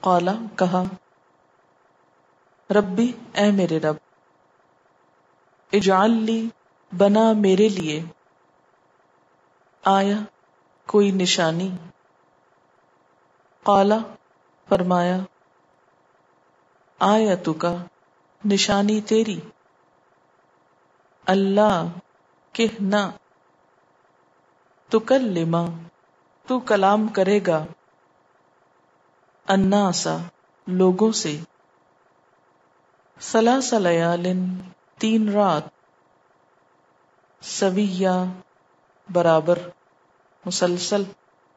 क़ाला कहा, रब्बी ए मेरे रब, इजअल ली बना मेरे लिए, आया कोई निशानी। क़ाला फरमाया, आयतुका निशानी तेरी, अल्लाह कहना, तुकल्लिमा तू कलाम करेगा, अन्नासा लोगों से, सलासा लयालिन 3 रात, सविया बराबर मुसलसल।